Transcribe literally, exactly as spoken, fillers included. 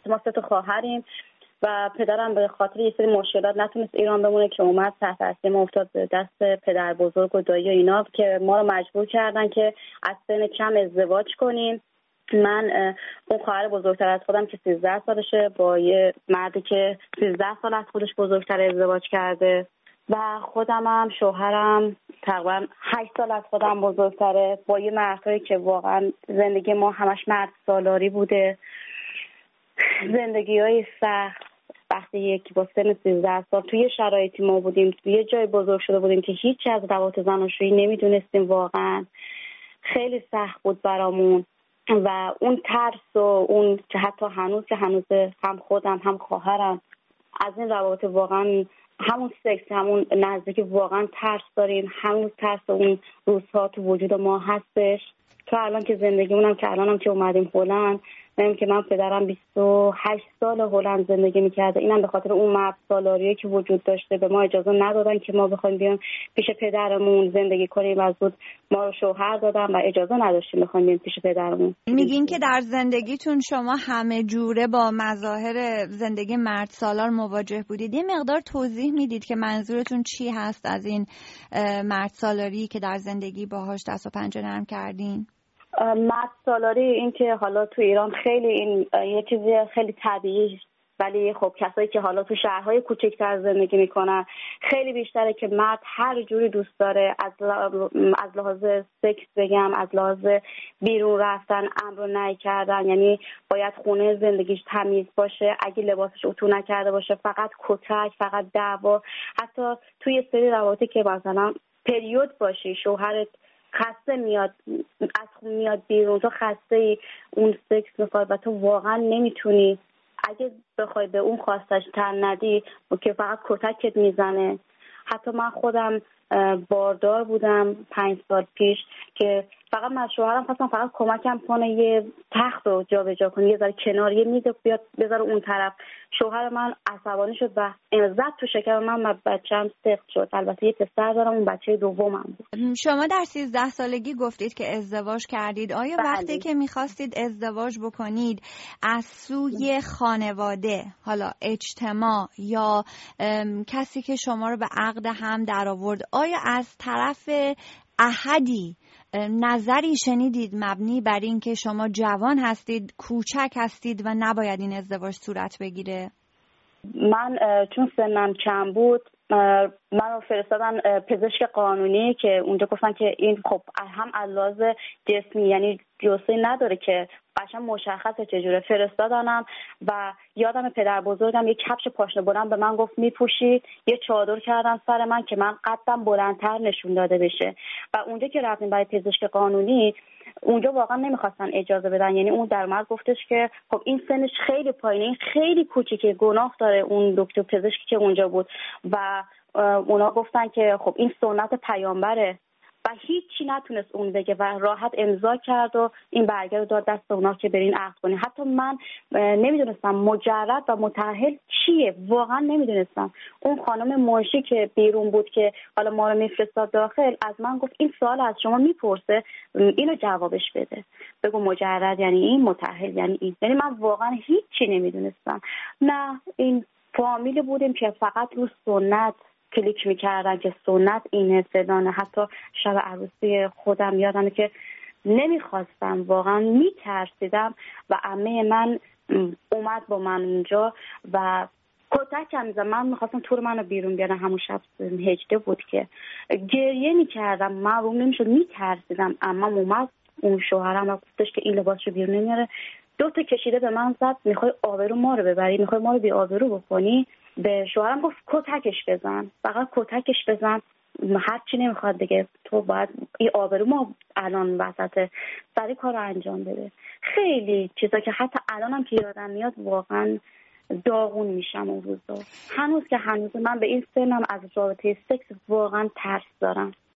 ما سه تا خواهریم و پدرم به خاطر یه سری مشکلات نتونست ایران بمونه که اومد تحت تاثیر ما افتاد دست پدر بزرگ و دایی و اینا که ما رو مجبور کردن که از سن کم ازدواج کنیم. من اون خواهر بزرگتر از خودم که سیزده سالشه با یه مردی که سیزده سال از خودش بزرگتر ازدواج کرده و خودم هم شوهرم تقریبا هشت سال از خودم بزرگتره با یه مردی که واقعا زندگی ما همش مرد سالاری بوده. زندگی های سخت وقتی یکی با سن سیزده سال توی شرایطی ما بودیم، توی یه جای بزرگ شده بودیم که هیچ از روابط زناشویی نمیدونستیم، واقعا خیلی سخت بود برامون و اون ترس و اون که حتی هنوز که هنوز هم خودم هم خواهرم از این روابط واقعا همون سکس همون نزدیکی واقعا ترس داریم. همون ترس اون روزها تو وجود ما هستش. تو الان که زندگیمونم که الانم که اومدیم هلند، میگم که من پدرم بیست و هشت سال هلند زندگی میکرده، اینم به خاطر اون مرد سالاریه که وجود داشته به ما اجازه ندادن که ما بخوایم بیام پیش پدرمون زندگی کنیم و زود ما رو شوهر دادن و اجازه نداشتیم بخوایم بیام پیش پدرمون. میگین که در زندگیتون شما همه جوره با مظاهر زندگی مرد سالار مواجه بودید. یه مقدار توضیح میدید که منظورتون چی هست از این مرد سالاری که در زندگی باهاش دست و پنجه نرم کردین؟ مرد سالاری این که حالا تو ایران خیلی این یه چیزی خیلی طبیعی، ولی خب کسایی که حالا تو شهرهای کوچکتر زندگی میکنن خیلی بیشتره که مرد هر جوری دوست داره، از از لحاظ سکس بگم، از لحاظ بیرون رفتن، امر و نهی کردن، یعنی باید خونه زندگیش تمیز باشه، اگه لباسش اتو نکرده باشه فقط کتک، فقط دعوا. حتی توی سری روابطی که مثلا پریود باشی، شوهرت خسته میاد از خون میاد بیرون، تو خسته ای، اون سکس میخواد و تو واقعا نمیتونی، اگه بخوای به اون خواستش تن ندی که فقط کتکت میزنه. حتی من خودم باردار بودم پنج سال پیش که فقط من شوهرم خواستم فقط کمکم کنه یه تخت رو جا به جا کنه، یه ذره کنار، یه میز بیاد بذاره اون طرف. شوهر من عصبانی شد و زد تو شکم من و بچه‌م سقط شد. البته یه پسر دارم، اون بچه دومم بود. شما در سیزده سالگی گفتید که ازدواج کردید. آیا بله. وقتی که میخواستید ازدواج بکنید از سوی خانواده، حالا اجتماع یا کسی که شما رو به عقد هم در آورد، آیا از طرف احدی نظری شنیدید مبنی بر این که شما جوان هستید، کوچک هستید و نباید این ازدواج صورت بگیره؟ من چون سنم کم بود منو فرستادن پزشک قانونی که اونجا گفتن که این خب هم از لحاظ جسمی یعنی جسمی نداره که قشنگ مشخصه چجوره. فرستادنم و یادم پدر بزرگم یک کفش پاشنه بلند به من گفت میپوشی، یه چادر کردن سر من که من قدم بلندتر نشون داده بشه. و اونجا که رفتیم برای پزشک قانونی اونجا واقعا نمیخواستن اجازه بدن، یعنی اون در مرد گفتش که خب این سنش خیلی پایینه، این خیلی کوچیکه، گناه داره. اون دکتر پزشکی که اونجا بود و اونا گفتن که خب این سنت پیامبره و هیچی نتونست اون بگه و راحت امضا کرد و این برگه رو داد دست اونا که برین عقد کنین. حتی من نمیدونستم مجرد و متأهل چیه، واقعا نمیدونستم. اون خانم منشی که بیرون بود که حالا ما رو میفرستاد داخل از من گفت این سوال از شما میپرسه، اینو جوابش بده، بگو مجرد یعنی این، متأهل یعنی این. یعنی من واقعا هیچی نمیدونستم. نه این فامیلی بودیم که فقط رو سنت کلیک میکردن که سنت اینه فلانه. حتی شب عروسی خودم یادمه که نمیخواستم، واقعا میترسیدم و عمه من اومد با من اونجا و کتکم میزد. من میخواستم تور منو بیرون بیارن، همون شب هجده بود که گریه میکردم، من روم نمیشد، میترسیدم. عمم اومد، اون شوهرم گفتش که این لباسشو بیرون نمیاره، دو تا کشیده به من زد، میخوای آبرو ما رو ببری، میخوای ما رو بی آبرو بکنی. به شوهرم گفت کتکش بزن، فقط کتکش بزن، هر چی نمیخواد دیگه، تو باید این آبرو ما الان وسط سری کار رو انجام بده. خیلی چیزا که حتی الانم که یادم میاد واقعا داغون میشم اون روزا. هنوز که هنوز من به این سنم از رابطه سکس واقعا ترس دارم.